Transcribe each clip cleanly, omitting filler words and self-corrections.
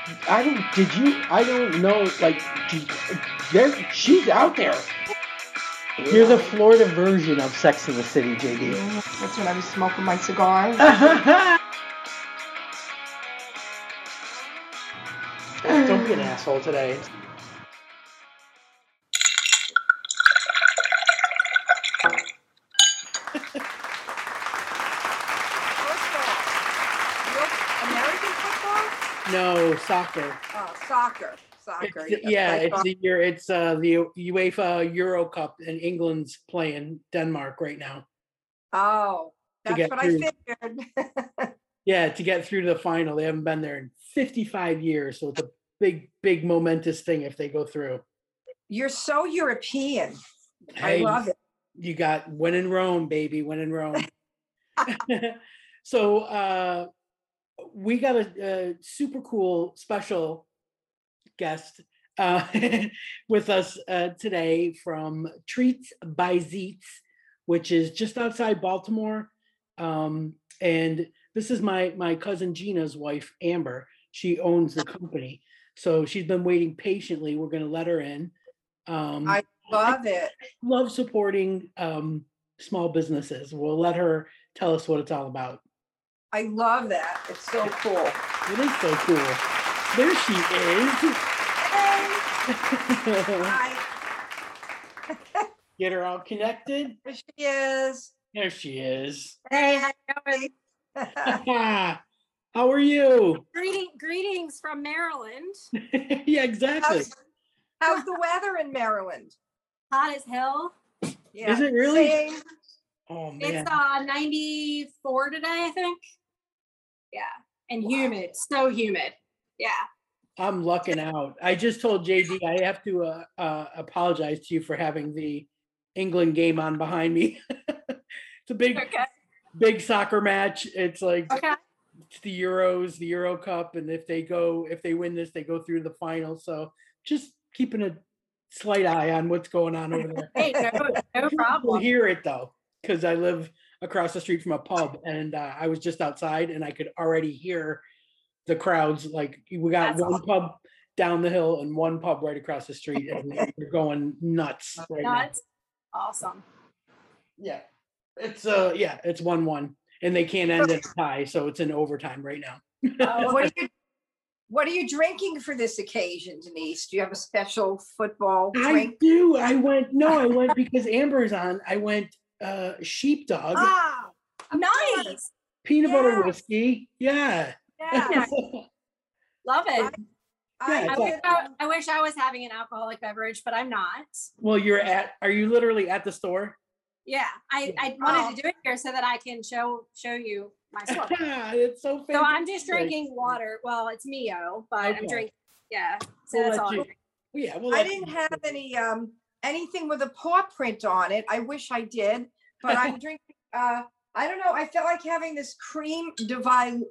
I don't know, like, she's out there. You're the Florida version of Sex and the City, JD. That's when I was smoking my cigar. Don't be an asshole today. American football? No, soccer. Oh, soccer. It's the year. It's the UEFA Euro Cup, and England's playing Denmark right now. Oh, that's what I figured. Yeah, to get through to the final. They haven't been there in 55 years, so it's a big momentous thing if they go through. You're so European. Hey, I love it. You got win in Rome, baby, win in Rome. So we got a super cool special guest with us today from Treats by Zeets, which is just outside Baltimore. And this is my cousin Gina's wife, Amber. She owns the company. So she's been waiting patiently. We're going to let her in. I love it. Love supporting small businesses. We'll let her tell us what it's all about. I love that. It's so cool. It is so cool. There she is. Hi. Get her all connected. There she is. There she is. Hey, how you doing? How are you? Greetings from Maryland. Yeah, exactly. How's the weather in Maryland? Hot as hell. Yeah. Is it really? Same. Oh man. It's 94 today, I think. Yeah. And humid. So humid. Yeah. I'm lucking out. I just told JD I have to apologize to you for having the England game on behind me. It's a big soccer match. It's like it's the Euros, the Euro Cup, and if they win this, they go through the final. So just keeping a slight eye on what's going on over there. Hey, no problem. We'll hear it though, because I live across the street from a pub, and I was just outside, and I could already hear the crowds. Like we got one pub down the hill and one pub right across the street, and they're going nuts right now. Awesome. Yeah, it's 1-1, and they can't end in a tie, so it's in overtime right now. What are you drinking for this occasion, Denise? Do you have a special football drink? I do. I went because Amber's on. I went Sheepdog. Ah, nice. Peanut butter whiskey. Yeah. Love it. I wish I was having an alcoholic beverage, but I'm not. Well, are you literally at the store? Yeah, I wanted to do it here so that I can show you my store. It's so fantastic. So I'm just drinking water. Well, it's Mio, but I'm drinking. Yeah, so that's all. I didn't have anything with a paw print on it. I wish I did, but I'm drinking. I don't know. I felt like having this cream de Violet.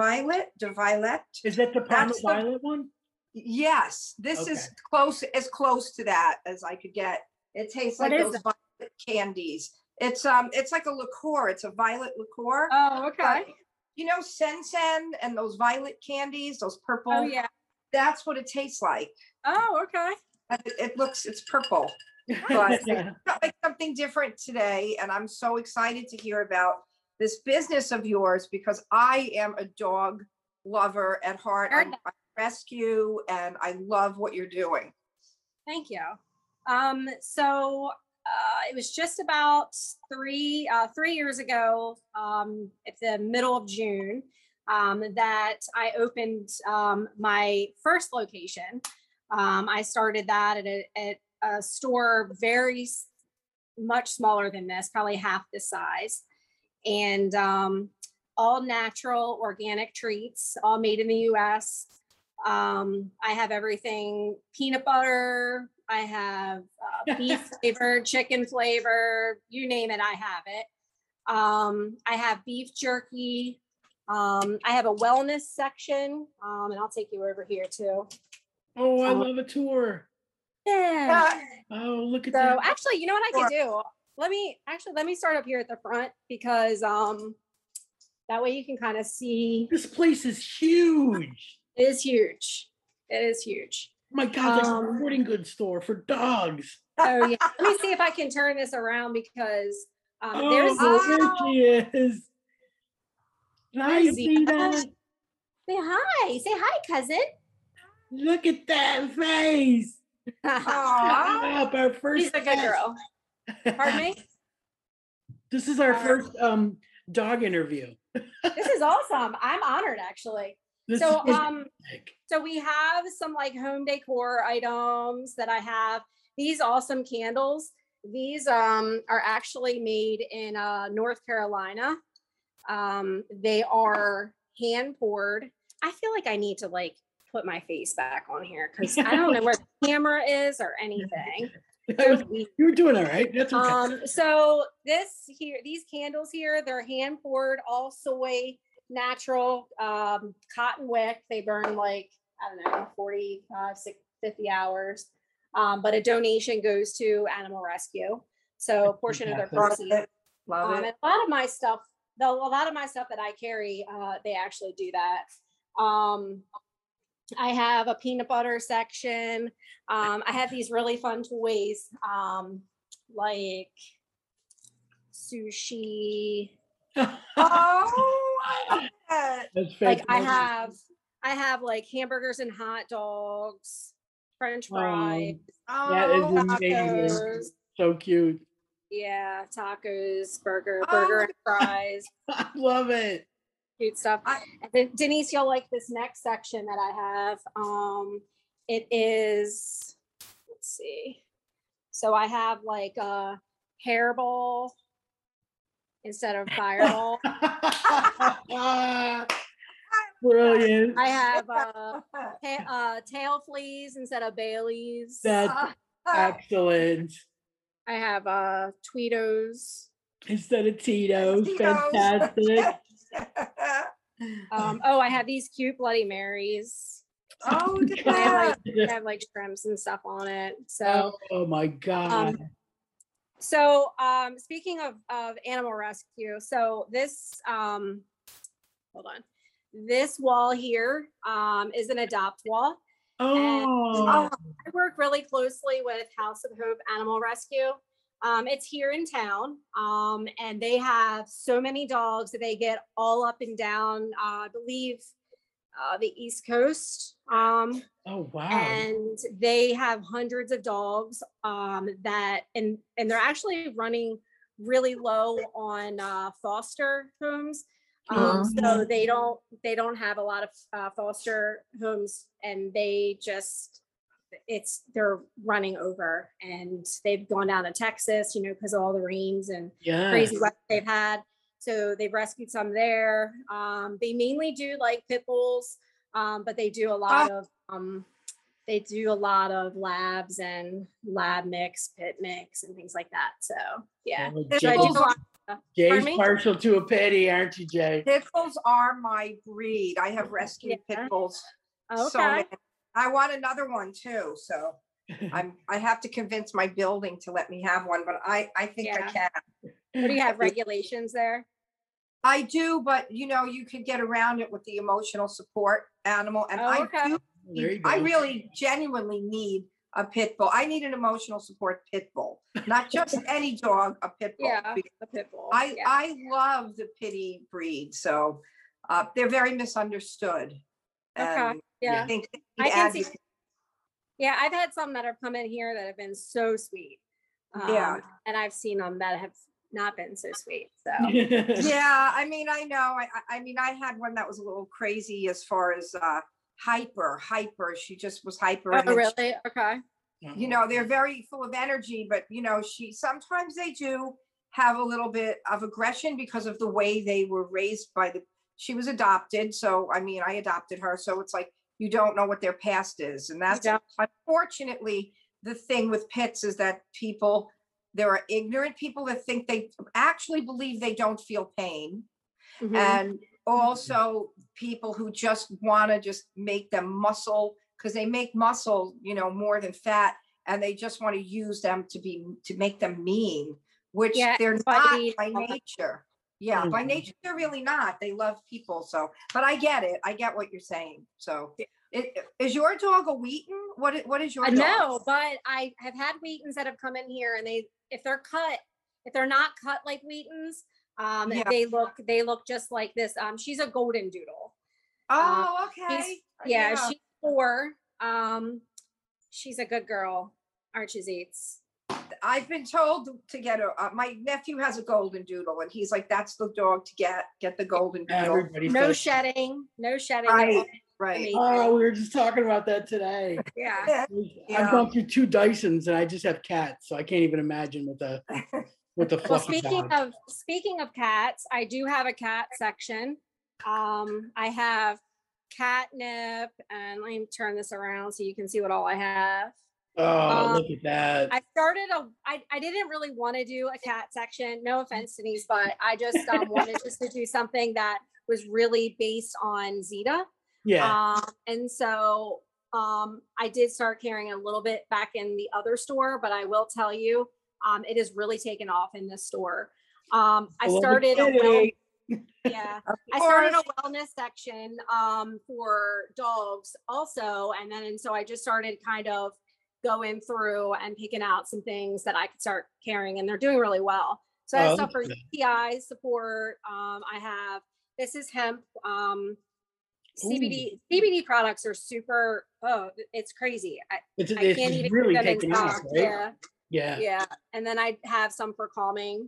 Is that the Parma Violet one? Yes, this is as close to that as I could get. It tastes like those violet candies. It's like a liqueur. It's a violet liqueur. Oh, okay. You know, Sen and those violet candies, those purple. Oh yeah. That's what it tastes like. Oh, okay. It's purple. But I felt like something different today, and I'm so excited to hear about this business of yours because I am a dog lover at heart. I rescue, and I love what you're doing. Thank you. So it was just about three years ago, at the middle of June, that I opened my first location. I started that at a store very much smaller than this, probably half the size, and all natural organic treats, all made in the US. I have everything peanut butter. I have beef flavor, chicken flavor, you name it, I have it. I have beef jerky. I have a wellness section, and I'll take you over here too. Oh, I love a tour. Yeah. Oh, look at that. So actually, you know what I could do? Let me start up here at the front because that way you can kind of see. This place is huge. It is huge. It is huge. Oh my God, like a Um, sporting goods store for dogs. Oh yeah. Let me see if I can turn this around because there's Oh, there she is. Hi, there's Zena. Zena. Say hi. Say hi, cousin. Look at that face. Aw. Up, our first She's a good guest. girl. Pardon me? This is our first dog interview. This is awesome. I'm honored actually. This So is fantastic. so we have some like home decor items that I have. These awesome candles. These are actually made in North Carolina. They are hand poured. I feel like I need to like put my face back on here because I don't know where the camera is or anything. You were doing all right. That's okay. So these candles here, they're hand poured, all soy, natural, cotton wick. They burn like, I don't know, 45, 50 hours. But a donation goes to Animal Rescue. So a portion of their proceeds. Love it. A lot of my stuff, a lot of my stuff that I carry, they actually do that. I have a peanut butter section. I have these really fun toys, like sushi. Oh, I love that. That's Like fantastic. I have like hamburgers and hot dogs, French fries, That is Oh, amazing. tacos. So cute. Yeah, tacos, burger Oh. and fries, I love it. cute stuff. And then Denise, you'll like this next section that I have. It is, let's see. So I have like a hairball instead of fireball. Brilliant. I have tail fleas instead of Baileys. That's excellent. I have Tweetos. Instead of Tito's. Tito's. Fantastic. I have these cute Bloody Marys. Oh, They have, yeah. they have like shrimps and stuff on it. So Oh my God. So speaking of Animal Rescue, so this hold on. This wall here is an adopt wall. Oh, I work really closely with House of Hope Animal Rescue. It's here in town, and they have so many dogs that they get all up and down, I believe, the East Coast. oh wow. And they have hundreds of dogs that, and they're actually running really low on foster homes. So they don't have a lot of foster homes, and they're running over, and they've gone down to Texas, because of all the rains and Yeah. crazy weather they've had. So they've rescued some there. They mainly do like pit bulls, but they do a lot of labs and lab mix, pit mix, and things like that. So yeah. Oh, So I Jay's- do Jay's Pardon me? partial to a pity, aren't you, Jay? Pit bulls are my breed. I have rescued Yeah. pit bulls. So Okay. many. I want another one too. So I have to convince my building to let me have one, but I think I Yeah. can. What do you have regulations there? I do, but you could get around it with the emotional support animal. And Oh, okay. There you go. I really genuinely need a pit bull. I need an emotional support pit bull, not just any dog, a pit bull. Yeah, a pit bull. Yeah. I love the pity breed. So they're very misunderstood. Okay. And Yeah. I think I can see. advocacy- Yeah, I've had some that have come in here that have been so sweet. Yeah. And I've seen them that have not been so sweet. So Yeah, I mean, I know. I mean, I had one that was a little crazy as far as hyper. She just was hyper. and oh then she- really? Okay. they're very full of energy, but sometimes they do have a little bit of aggression because of the way they were raised she was adopted. So, I mean, I adopted her. So it's like, you don't know what their past is. And that's don't. unfortunately the thing with pits is that there are ignorant people that think they actually believe they don't feel pain. Mhm. And also people who just want to just make them muscle because they make muscle, more than fat, and they just want to use them to make them mean, which Yeah, they're not everybody- by nature. Yeah, by Mhm. nature, they're really not. They love people. So, but I get it. I get what you're saying. So, is your dog a Wheaton? What is your dog? No, but I have had Wheatons that have come in here, and if they're not cut like Wheatons, Yeah. they look just like this. She's a golden doodle. Oh, She's, okay. yeah, she's 4. She's a good girl. Archie's eats. I've been told to get a. My nephew has a golden doodle, and he's like, "That's the dog to get. Get the golden doodle." Everybody No says, shedding. No shedding. Right. Right. oh, we were just talking about that today. Yeah. Yeah. I've gone through 2 Dysons and I just have cats, so I can't even imagine with the Well, fluffy dog. speaking of cats, I do have a cat section. I have catnip, and let me turn this around so you can see what all I have. Oh, look at that. I didn't really want to do a cat section. No offense, Denise, but I just wanted just to do something that was really based on Zeta. Yeah. And so I did start carrying a little bit back in the other store, but I will tell you, it has really taken off in this store. I started I started a wellness section for dogs also, and so I just started kind of going through and picking out some things that I could start carrying, and they're doing really well. So I have stuff for UTI support. This is hemp. CBD products are super. Oh, it's crazy. I can't even really get them in taken off, stock. right? Yeah. And then I have some for calming.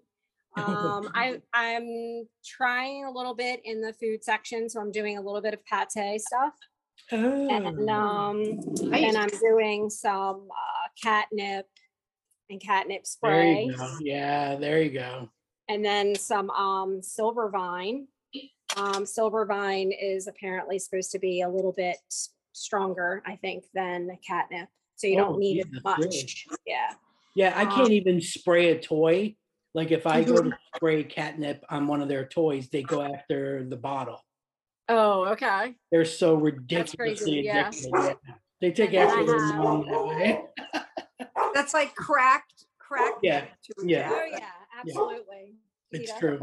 I'm trying a little bit in the food section, so I'm doing a little bit of pate stuff. And I'm doing some catnip and catnip spray. There you go. Yeah, there you go. And then some silver vine. Silver vine is apparently supposed to be a little bit stronger, I think, than catnip. So you don't need as much. Really? Yeah. Yeah, I can't even spray a toy. Like if I go to spray catnip on one of their toys, they go after the bottle. Oh, okay. They're so ridiculously addicted. Yeah. They take after their mom that way. That's like cracked. Yeah. Yeah. Oh yeah, absolutely. Yeah. It's true.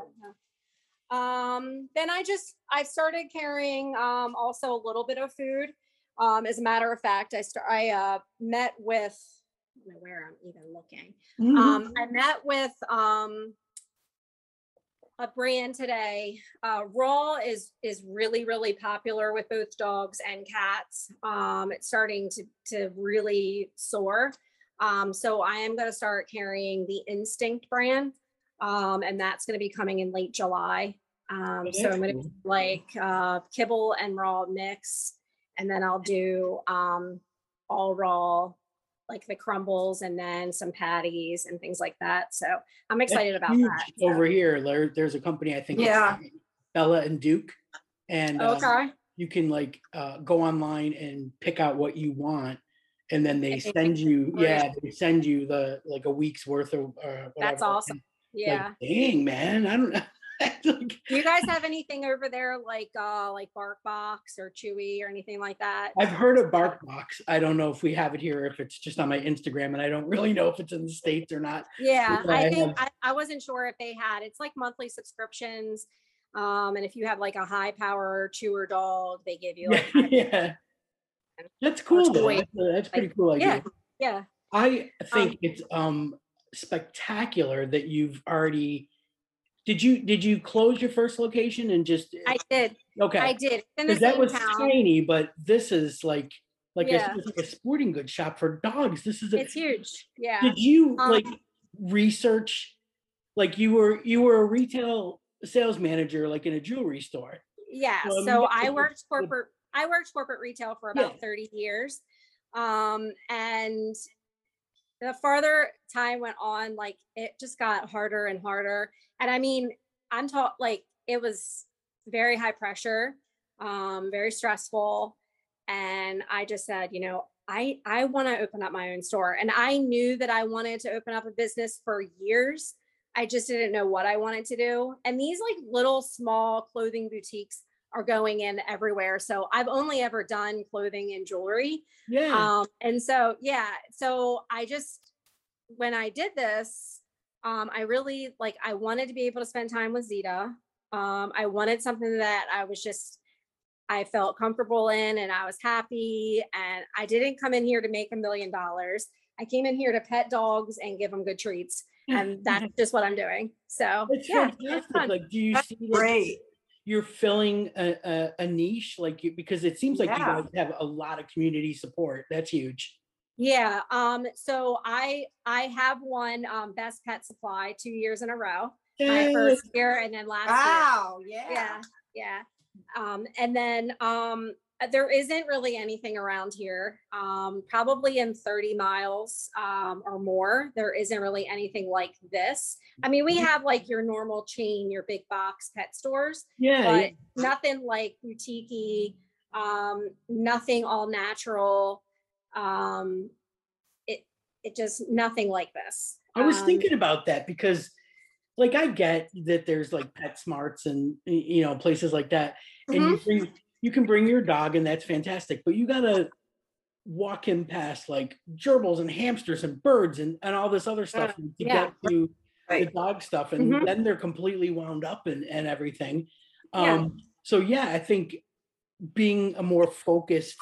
Then I started carrying also a little bit of food. As a matter of fact, I met with, I don't know where I'm even looking. I met with a brand today. Raw is really, really popular with both dogs and cats. It's starting to really soar. So I am going to start carrying the Instinct brand. And that's going to be coming in late July. So I'm going to like kibble and raw mix, and then I'll do all raw, like the crumbles, and then some patties and things like that. So I'm excited about that. Over here, there's a company, I think, Bella and Duke, and you can like go online and pick out what you want, and then they send you, they send you like a week's worth of whatever. That's awesome. Yeah. Like, dang, man, I don't know. Do you guys have anything over there like BarkBox or Chewy or anything like that? I've heard of BarkBox. I don't know if we have it here, if it's just on my Instagram, and I don't really know if it's in the States or not. Yeah, I think I wasn't sure if they had. It's like monthly subscriptions, and if you have like a high power chewer dog, they give you like that's cool. That's pretty cool idea. Yeah. I think it's spectacular that you've already. Did you close your first location and just? I did. Okay. I did. Because that was tiny, but this is like a sporting goods shop for dogs. It's huge. Yeah. Did you like research? Like you were a retail sales manager, like in a jewelry store. Yeah. So I worked corporate retail for about 30 years. And the farther time went on, like it just got harder and harder. And I mean, I'm taught like it was very high pressure, very stressful. And I just said, I want to open up my own store. And I knew that I wanted to open up a business for years. I just didn't know what I wanted to do. And these like little small clothing boutiques are going in everywhere. So I've only ever done clothing and jewelry. Yeah. And so, so I just, when I did this, I really like, I wanted to be able to spend time with Zeta. I wanted something that I felt comfortable in and I was happy. And I didn't come in here to make $1 million. I came in here to pet dogs and give them good treats. And that's just what I'm doing. So It's yeah, it's fantastic. fun. Like, do you That's see like great. you're filling a niche, like because it seems like you Yeah. guys have a lot of community support. That's huge. Yeah. So I have won Best Pet Supply 2 years in a row. My Yay. first year and then last year. Wow. Yeah. Yeah. Yeah. And then there isn't really anything around here. Probably in 30 miles or more, there isn't really anything like this. I mean, we have like your normal chain, your big box pet stores, Yeah. but nothing like boutique-y, nothing all natural. It just nothing like this. I was thinking about that because like I get that there's like PetSmarts and places like that, and you can bring your dog and that's fantastic, but you gotta walk him past like gerbils and hamsters and birds and all this other stuff to yeah. get to the Right. dog stuff, and then they're completely wound up and everything. Yeah. So yeah, I think being a more focused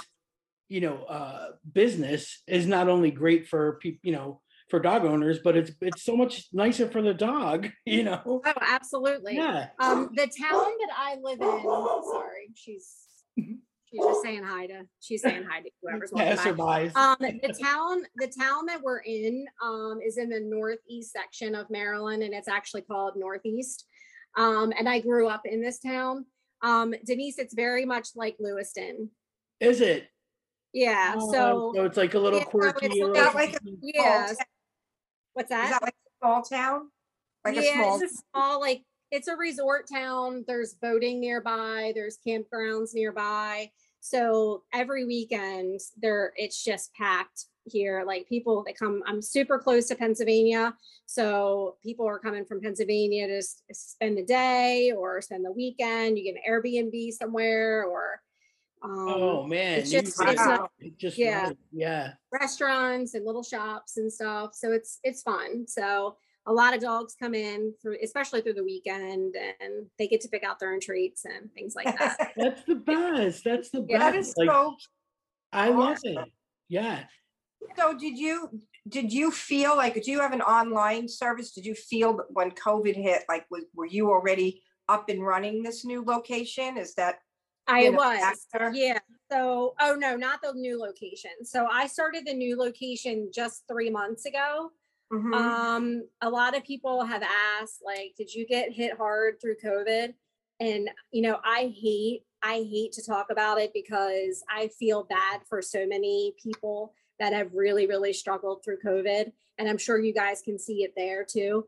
business is not only great for people, for dog owners, but it's so much nicer for the dog. Oh, absolutely. Yeah. The town that I live in, sorry, she's just saying hi to whoever's walking by. Passerbys. The town that we're in is in the northeast section of Maryland, and it's actually called Northeast. And I grew up in this town. Denise, it's very much like Lewiston. Is it? Yeah. So it's like a little quirky. Is that like a yeah. small town? What's that? Is that like a small town? Like a yeah, small. it's a small, like it's a resort town. There's boating nearby. There's campgrounds nearby. So every weekend it's just packed here. Like people that come, I'm super close to Pennsylvania. So people are coming from Pennsylvania to spend the day or spend the weekend. You get an Airbnb somewhere or oh man, it's just yeah, right. Yeah, restaurants and little shops and stuff. So it's fun. So a lot of dogs come in especially through the weekend, and they get to pick out their own treats and things like that. That's the best. That's the best. That is like, so. I love it. Yeah. So did you feel like, do you have an online service? Did you feel that when COVID hit, like were you already up and running this new location? Is that I was, yeah. So, oh no, not the new location. So I started the new location just 3 months ago. A lot of people have asked, like, did you get hit hard through COVID? And I hate to talk about it because I feel bad for so many people that have really, really struggled through COVID. And I'm sure you guys can see it there too.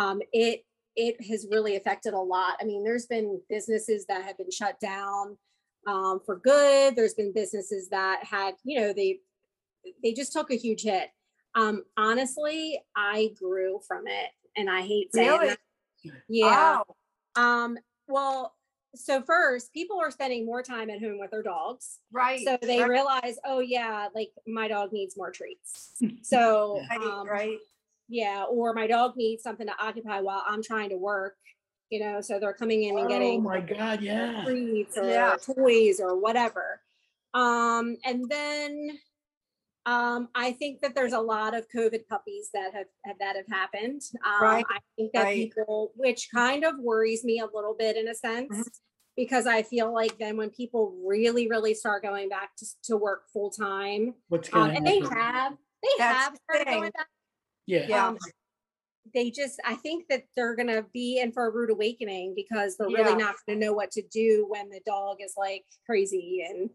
It has really affected a lot. I mean, there's been businesses that have been shut down for good. There's been businesses that had, they just took a huge hit. Honestly, I grew from it, and I hate saying that. Yeah. Oh. Well, so first, people are spending more time at home with their dogs. Right. So they realize, oh yeah, like my dog needs more treats. So right. Yeah, or my dog needs something to occupy while I'm trying to work, so they're coming in and getting, oh my God, yeah, treats or toys or whatever. And then I think that there's a lot of COVID puppies that have happened. Right. I think that people, which kind of worries me a little bit in a sense, because I feel like then when people really, really start going back to work full time, what's going and happen? they have started going back. Yeah. I think that they're going to be in for a rude awakening because they're really not going to know what to do when the dog is like crazy and,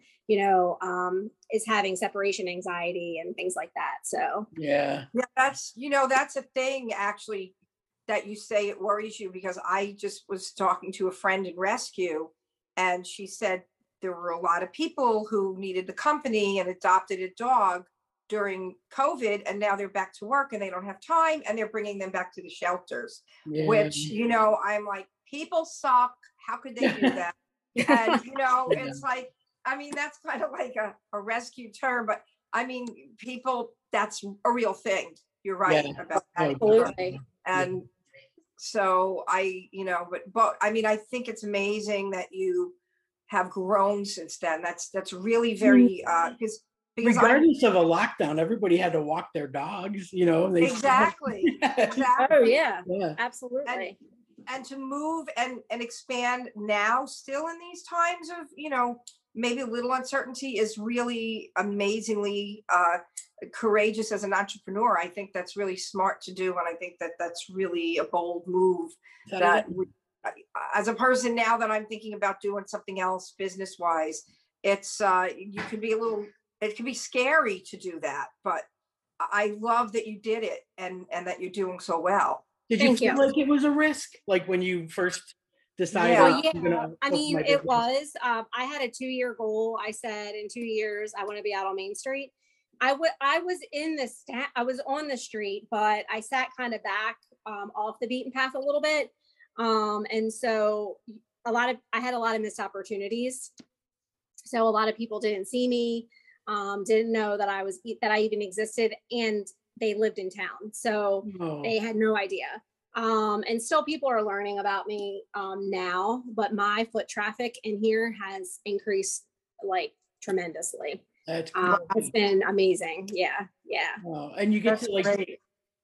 is having separation anxiety and things like that. So, yeah, that's a thing actually that you say it worries you, because I just was talking to a friend in rescue, and she said there were a lot of people who needed the company and adopted a dog during COVID, and now they're back to work and they don't have time, and they're bringing them back to the shelters, which, I'm like, people suck. How could they do that? And, it's like, I mean, that's kind of like a rescue term, but I mean, people, that's a real thing. You're right about that. Absolutely. And so but I mean, I think it's amazing that you have grown since then. That's really very, because regardless of a lockdown, everybody had to walk their dogs, you know. Exactly. Oh yeah, Yeah. absolutely. And to move and expand now, still in these times of, maybe a little uncertainty, is really amazingly courageous as an entrepreneur. I think that's really smart to do. And I think that that's really a bold move as a person now that I'm thinking about doing something else business wise, it's it can be scary to do that, but I love that you did it and that you're doing so well. Did you feel like it was a risk, like when you first decided? Well, yeah, I mean, it was. I had a 2-year goal. I said in 2 years, I want to be out on Main Street. I was I was on the street, but I sat kind of back off the beaten path a little bit. And so I had a lot of missed opportunities. So a lot of people didn't see me, didn't know that I even existed, and they lived in town. So they had no idea. And still people are learning about me now, but my foot traffic in here has increased like tremendously. It's been amazing. Yeah. And you get to like,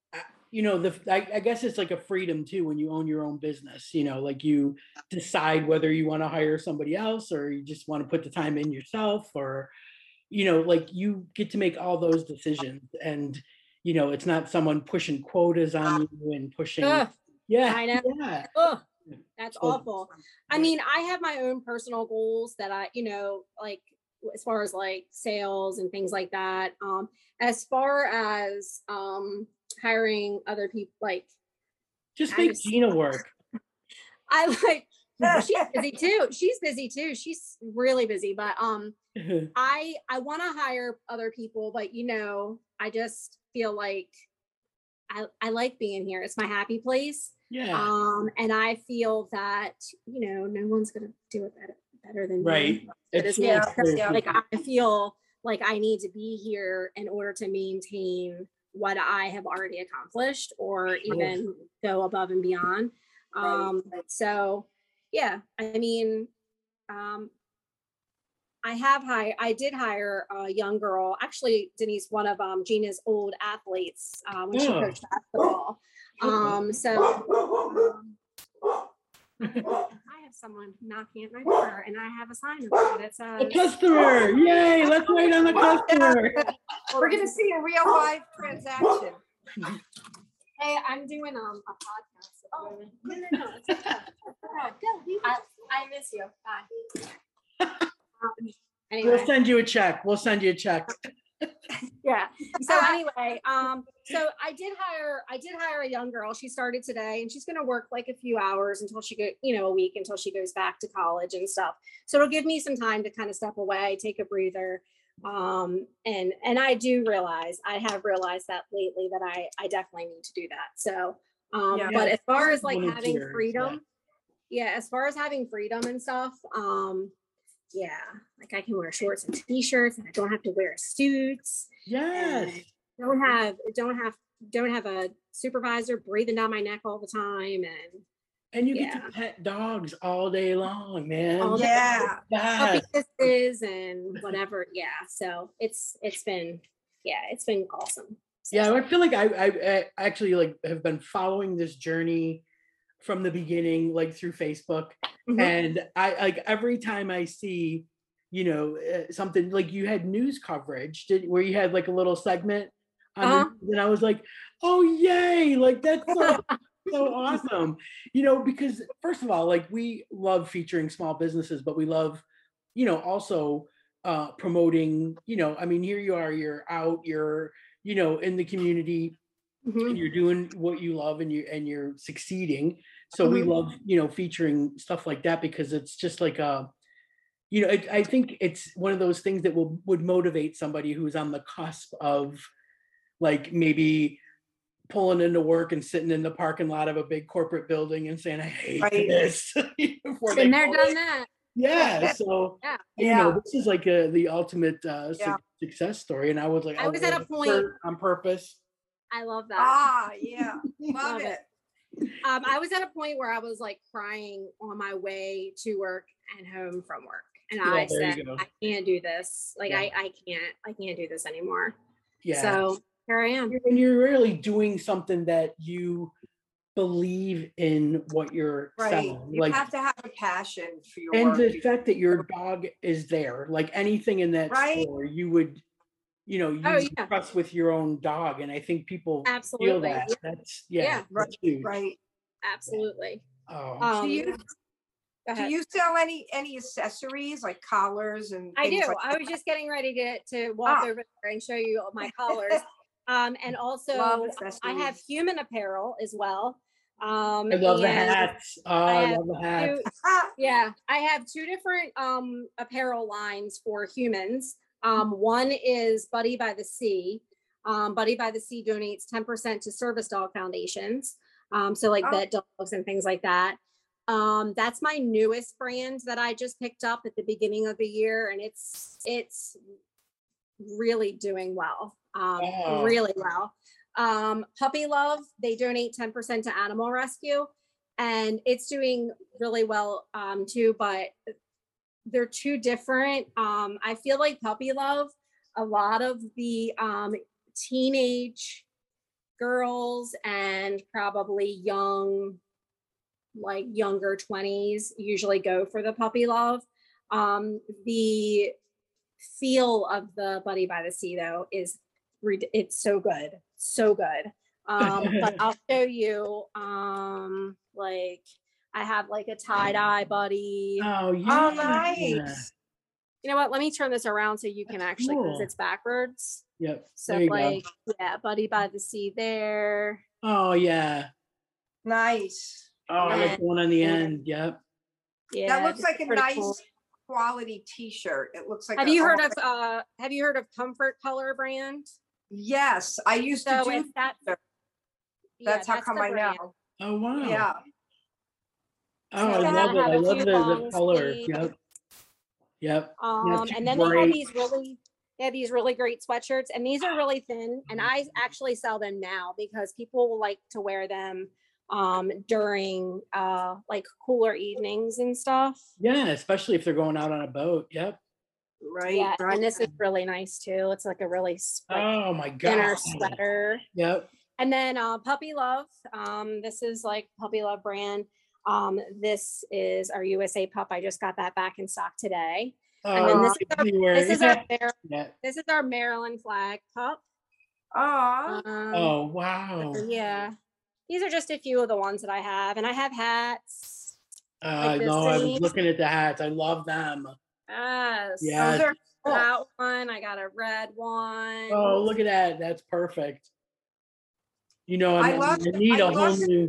I guess it's like a freedom too when you own your own business, like you decide whether you want to hire somebody else or you just want to put the time in yourself, or, like you get to make all those decisions, and, it's not someone pushing quotas on you and pushing. I know. Yeah. That's awful. I mean, I have my own personal goals that I, like as far as like sales and things like that. As far as hiring other people, like just make Gina work. I like she's busy too. She's really busy, but I want to hire other people, but I just feel like I like being here. It's my happy place. Yeah. And I feel that, no one's gonna do it better than me. Like I feel like I need to be here in order to maintain what I have already accomplished, or even go above and beyond. So yeah, I mean, I did hire a young girl, actually Denise, one of Gina's old athletes, when she coached basketball. I have someone knocking at my door, and I have a sign that says, "A customer!" Yay! Let's wait on the customer. We're gonna see a real life transaction. Hey, I'm doing a podcast. Oh, no. It's okay. I miss you. Bye. Anyway. We'll send you a check. Yeah. So anyway, so I did hire a young girl. She started today, and she's going to work like a few hours until she a week until she goes back to college and stuff. So it'll give me some time to kind of step away, take a breather. And I have realized that lately that I definitely need to do that. So, but as far as like having freedom, as far as having freedom and stuff, like I can wear shorts and t-shirts, and I don't have to wear suits. Yes. Don't have a supervisor breathing down my neck all the time, and you get to pet dogs all day long, man. Puppy kisses and whatever. So it's been awesome. So, I feel like I actually like have been following this journey from the beginning, like through Facebook. And I like every time I see, something like you had news coverage where you had like a little segment on and I was like, oh yay, like that's so awesome. Because first of all, like we love featuring small businesses, but we love, also promoting, I mean, here you are, you're out, you're, in the community, and you're doing what you love, and you're succeeding. So we love, featuring stuff like that, because it's just like I think it's one of those things that would motivate somebody who's on the cusp of like maybe pulling into work and sitting in the parking lot of a big corporate building and saying, I hate this. Been there, done that. Yeah. So, this is like the ultimate success story. And I was like, I was at a point on purpose. I love that. Love it. I was at a point where I was like crying on my way to work and home from work. And Yeah, I there you said, go. I can't do this. Like, Yeah. I can't do this anymore. Yeah. So here I am. And you're really doing something that you believe in what you're Right. selling. You Like, have to have a passion for your and work. the fact that your dog is there, like anything in that Right. store, you would, you Oh, yeah. trust with your own dog. And I think people feel Absolutely. that. Yeah. That's, Yeah. that's huge. Right. Absolutely. Oh, Do you Go do ahead. you sell any accessories like collars and I things do. like I was just getting ready to walk Ah. over there and show you all my collars. And Love also I accessories. have human apparel as well. I love the and hats. Oh, I I have love the hats. yeah, I have two different apparel lines for humans. One is Buddy by the Sea. Buddy by the Sea donates 10% to service dog foundations. So like Oh. vet dogs and things like that. That's my newest brand that I just picked up at the beginning of the year, and it's really doing well. Oh. Really well. Puppy Love, they donate 10% to animal rescue, and it's doing really well too, but they're two different. I feel like Puppy Love, a lot of the teenage girls and probably younger 20s usually go for the Puppy Love. The feel of the Buddy by the Sea though is it's so good, so good. But I'll show you like I have like a tie-dye buddy. Oh, yeah. Oh, nice. You know what, let me turn this around so you can actually, because Cool. it's backwards. Yep. So There you like go. yeah, Buddy by the Sea there. Oh, yeah. Nice. Oh, I like the one on the end. Yep. Yeah, That looks it's like a pretty nice cool. quality t-shirt. It looks like Have you heard of Comfort Color brand? Yes, I used to So do it's that. that's how come the I brand. know. Oh, wow. Yeah. Oh, I So love it. have I a love few the long color. sleeves. Yep. Yep. Not too And then they have bright. these really great sweatshirts, and these are really thin, and I actually sell them now because people will like to wear them during like cooler evenings and stuff. Yeah, especially if they're going out on a boat. Yep. Right. Yeah, right. and this is really nice too. It's like a really like Oh my thinner God. sweater. Yep. And then Puppy Love. This is like Puppy Love brand. This is our USA pup. I just got that back in stock today. And then Oh, this is our Maryland flag pup. Aw. oh, wow. Yeah, these are just a few of the ones that I have, and I have hats. Like No, I was thing. looking at the hats. I love them. Yes. Yeah. Those are cool. That one. I got a red one. Oh, look at that. That's perfect. I I need a whole new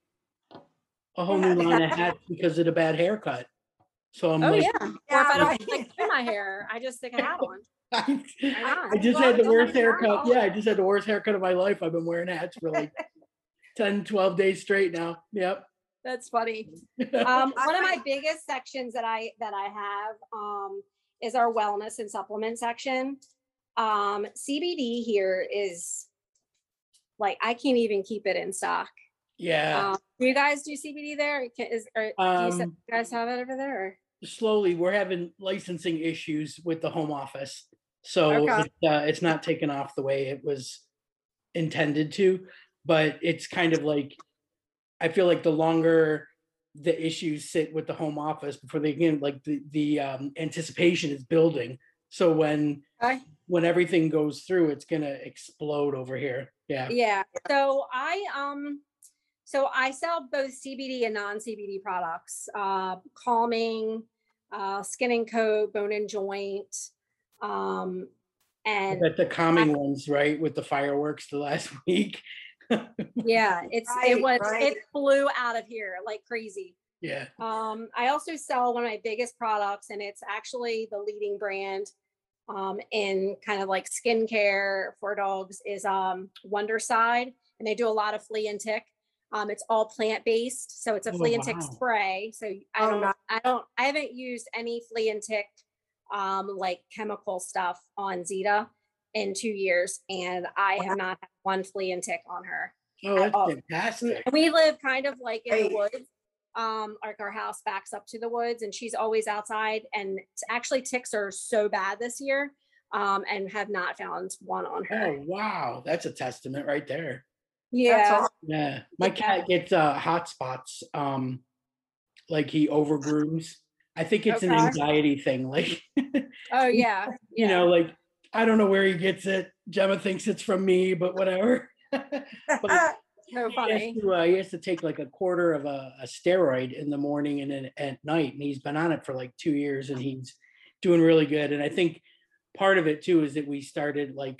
line of hats because of the bad haircut. So I'm like, yeah. Or if I don't like do my hair, I just stick a hat on. I just had the worst haircut. Yeah, I just had the worst haircut of my life. I've been wearing hats for like 10, 12 days straight now. Yep. That's funny. One of my biggest sections that I have is our wellness and supplement section. CBD here is like I can't even keep it in stock. Yeah. Do you guys do CBD there? Do you guys have it over there? Or? Slowly, we're having licensing issues with the home office, so it's not taken off the way it was intended to. But it's kind of like I feel like the longer the issues sit with the home office before they can, like the anticipation is building. So when everything goes through, it's gonna explode over here. Yeah. Yeah. So I sell both CBD and non-CBD products, calming, skin and coat, bone and joint. And that's the calming ones, right? With the fireworks the last week. Yeah, it flew out of here like crazy. Yeah. I also sell one of my biggest products, and it's actually the leading brand in kind of like skincare for dogs is Wonderside, and they do a lot of flea and tick. It's all plant-based, so it's a flea and tick spray. So I haven't used any flea and tick like chemical stuff on Zeta in 2 years, and I have not had one flea and tick on her. Oh, at that's all. fantastic. We live kind of like in the Right. woods. Like our house backs up to the woods, and she's always outside. And actually, ticks are so bad this year, and have not found one on her. Oh, wow. That's a testament right there. That's Yeah. all. Yeah. My cat gets hot spots. Like he overgrooms. I think it's an Okay. anxiety thing. Like, Oh yeah. you Yeah. know, like I don't know where he gets it. Gemma thinks it's from me, but whatever. But So funny. he has to take like a quarter of a steroid in the morning and then at night. And he's been on it for like 2 years and he's doing really good. And I think part of it too is that we started like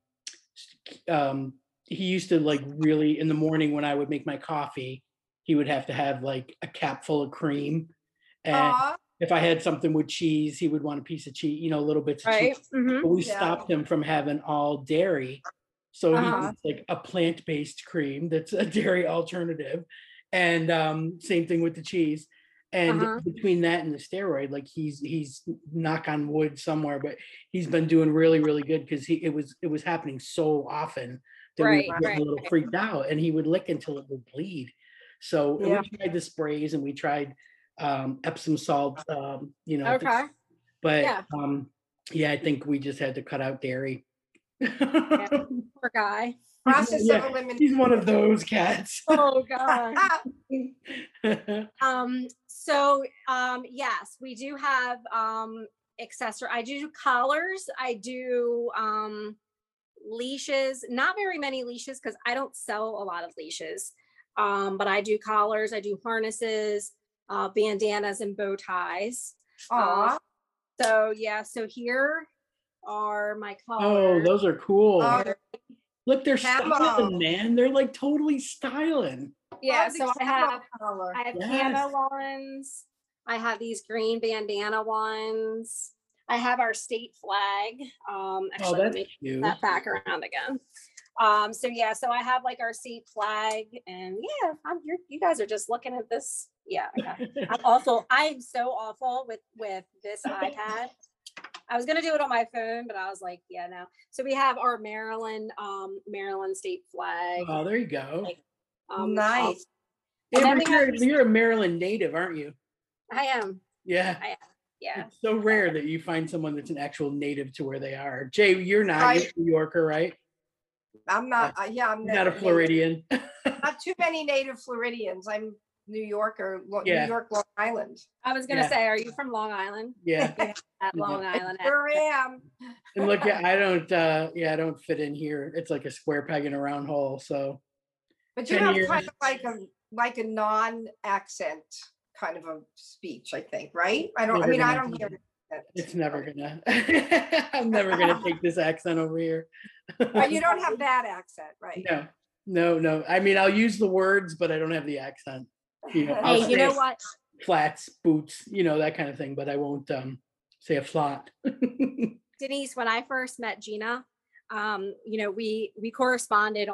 he used to like really in the morning when I would make my coffee, he would have to have like a cap full of cream. And Aw, if I had something with cheese, he would want a piece of cheese, you know, little bits of Right. cheese. Mhm. But we Yeah. stopped him from having all dairy. So he Uh-huh. gets like a plant-based cream that's a dairy alternative. And same thing with the cheese. And Uh-huh. between that and the steroid, like he's knock on wood somewhere, but he's been doing really, really good because it was happening so often that we Right. were getting Right. a little freaked out and he would lick until it would bleed. So and Yeah. we tried the sprays and we tried Epsom salt, you know, Okay. but Yeah. yeah, I think we just had to cut out dairy. Poor guy. process Yeah, of elimination. he's one of those cats. Oh God. Yes, we do have accessory. I do collars. I do leashes. Not very many leashes because I don't sell a lot of leashes. But I do collars. I do harnesses, bandanas, and bow ties. Aw, So yeah. So here are my Oh, collars. those are cool. oh, Look, they're camo. styling, man. They're like totally styling. Yeah. love the So I camo have color. Yes. camo ones. I have these green bandana ones. I have our state flag. Oh, Actually, let that's me cute. that back around again. So I have like our state flag, and yeah, you guys are just looking at this. Yeah, okay. I'm so awful with this iPad. I was gonna do it on my phone, but I was like, yeah, no. So we have our Maryland state flag. Oh, there you go. Like, Nice. and then Amber, we have- you're a Maryland native, aren't you? I am. Yeah. Yeah. It's so rare that you find someone that's an actual native to where they are. Jay, you're not. Right. You're a New Yorker, right? I'm not. Yeah, I'm You're not a native. Floridian. Not too many native Floridians. I'm New Yorker, Yeah. New York, Long Island. I was gonna Yeah. say, are you from Long Island? Yeah. At Long I Island. sure am. And look, I don't fit in here. It's like a square peg in a round hole. So But you 10 have years. kind of like a non-accent kind of a speech, I think, right? I Never don't gonna hear do it. it's never gonna. I'm never gonna take this accent over here. But you don't have that accent, right? No. I mean, I'll use the words, but I don't have the accent. You know, I'll Hey, you know say what? flats, boots, you know, that kind of thing, but I won't say a flat. Denise, when I first met Gina, we corresponded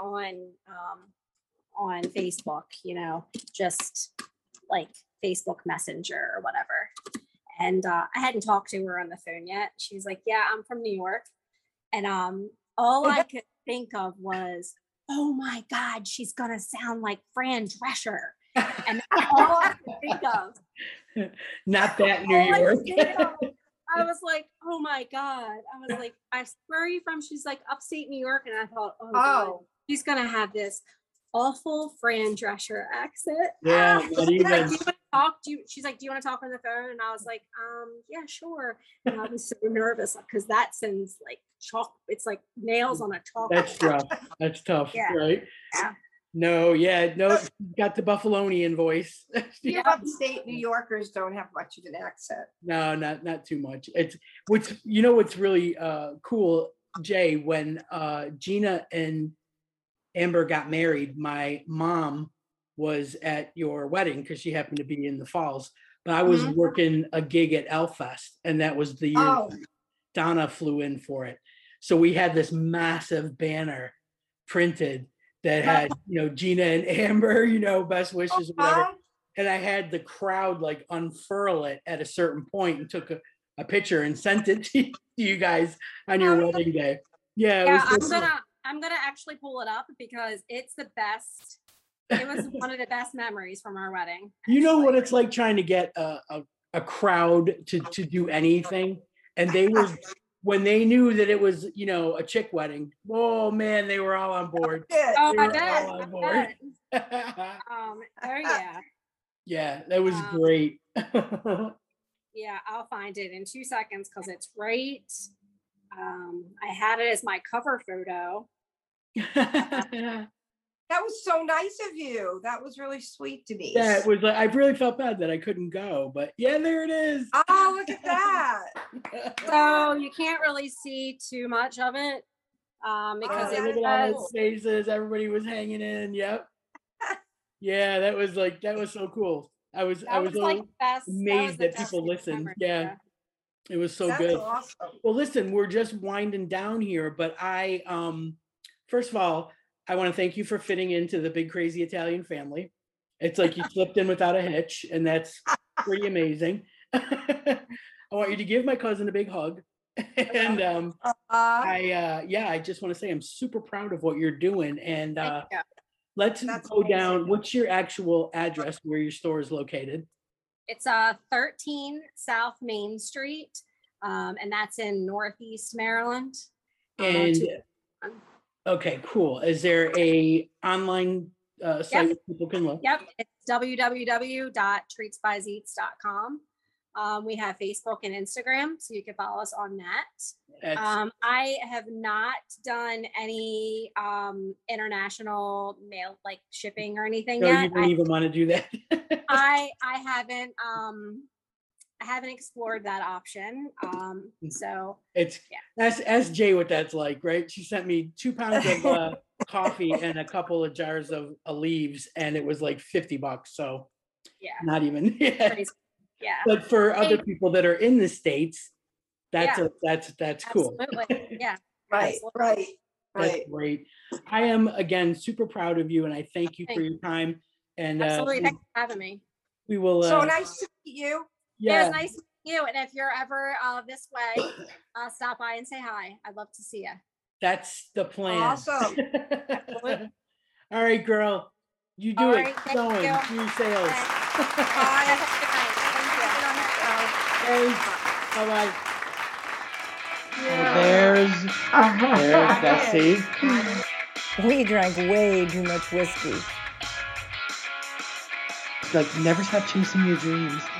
on Facebook, just like Facebook Messenger or whatever. And I hadn't talked to her on the phone yet. She was like, "Yeah, I'm from New York," and all I could think of was, "Oh my God, she's gonna sound like Fran Drescher," and that's all I could think of. Not that New All I York. could think of. I was like, "Oh my God!" I was like, "Where are you from?" She's like, "Upstate New York," and I thought, "Oh, God, she's gonna have this awful Fran Drescher accent." Yeah, Ah. not She's like, even. "Do you want to talk? She's like, "Do you want to talk on the phone?" And I was like, "Yeah, sure." And I was so nervous because that sounds like chalk. It's like nails on a chalk. That's rough. That's tough, Yeah. right? Yeah. No, got the Buffalonian voice. You upstate New Yorkers don't have much of an accent. No, not too much. It's what's really cool, Jay, when Gina and Amber got married, my mom was at your wedding because she happened to be in the Falls. But I was working a gig at Elfest, and that was the year Donna flew in for it. So we had this massive banner printed that had, Gina and Amber, best wishes, whatever. And I had the crowd like unfurl it at a certain point and took a picture and sent it to you guys on your wedding day. Yeah. Yeah, I'm gonna actually pull it up because it's the best. It was one of the best memories from our wedding. You know what it's like trying to get a crowd to do anything, and they were when they knew that it was, you know, a chick wedding. Oh man, they were all on board. Oh, They I were bet. all on I board. bet. Oh yeah. Yeah, that was great. Yeah, I'll find it in 2 seconds because it's right. I had it as my cover photo. That was so nice of you. That was really sweet, Denise. Yeah, it was. I really felt bad that I couldn't go, but yeah, there it is. Oh, look at that. So you can't really see too much of it because Oh, Look it at all says, those faces. Everybody was hanging in. Yep. Yeah, that was so cool. I was that was a like little best. amazed the that best people listened. memory. Yeah, it was so That's good. awesome. Well, listen, we're just winding down here, but first of all, I want to thank you for fitting into the big crazy Italian family. It's like you slipped in without a hitch, and that's pretty amazing. I want you to give my cousin a big hug. And I just want to say I'm super proud of what you're doing. And Thank you. let's That's go down. amazing. What's your actual address where your store is located? It's 13 South Main Street, and that's in Northeast Maryland. And okay, cool. Is there a online site where people can look? Yep, it's www.treatsbyzeats.com. We have Facebook and Instagram, so you can follow us on that. I have not done any international mail like shipping or anything No, yet. you don't even want to do that. I haven't explored that option. So It's ask Jay what that's like, right? She sent me 2 pounds of coffee and a couple of jars of leaves, and it was like $50. So yeah, not even. crazy. Yeah. But for other people that are in the States, that's cool. Absolutely. Yeah. Right, absolutely. That's great. I am again super proud of you, and I thank you for your time. And Absolutely. Thanks for having me. we will. So nice to meet you. Yeah, Yeah, it's nice to meet you. And if you're ever this way, stop by and say hi. I'd love to see you. that's the plan. Awesome. All right, girl. You do All it. right, Keep thank going. you. Do your sales. Bye. Thanks. Bye-bye. There's Bessie. We drank way too much whiskey. Like, never stop chasing your dreams.